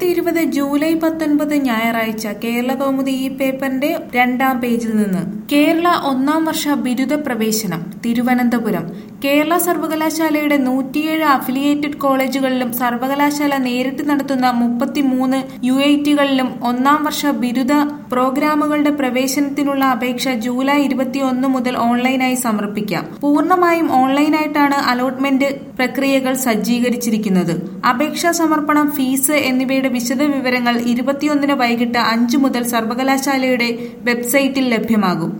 2020 July 19 ഞായറാഴ്ച കേരളകൗമുദി ഈ പേപ്പറിന്റെ 2-ാം പേജിൽ നിന്ന് കേരള 1-ാം വർഷ ബിരുദ പ്രവേശനം തിരുവനന്തപുരം കേരള സർവകലാശാലയുടെ 107 അഫിലിയേറ്റഡ് കോളേജുകളിലും സർവകലാശാല നേരിട്ട് നടത്തുന്ന 33 യുഐടികളിലും 1-ാം വർഷ ബിരുദ പ്രോഗ്രാമുകളുടെ പ്രവേശനത്തിനുള്ള അപേക്ഷ ജൂലൈ 21 മുതൽ ഓൺലൈനായി സമർപ്പിക്കാം. പൂർണ്ണമായും ഓൺലൈനായിട്ടാണ് അലോട്ട്മെന്റ് പ്രക്രിയകൾ സജ്ജീകരിച്ചിരിക്കുന്നത്. അപേക്ഷാ സമർപ്പണം, ഫീസ് എന്നിവയുടെ വിശദവിവരങ്ങൾ 21 വൈകിട്ട് 5 മുതൽ സർവകലാശാലയുടെ വെബ്സൈറ്റിൽ ലഭ്യമാകും.